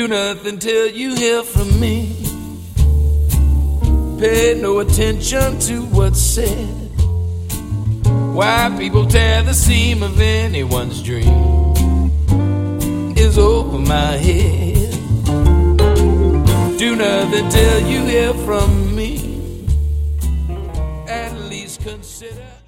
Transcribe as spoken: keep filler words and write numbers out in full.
Do nothing till you hear from me. Pay no attention to what's said. Why people tear the seam of anyone's dream is over my head. Do nothing till you hear from me. At least consider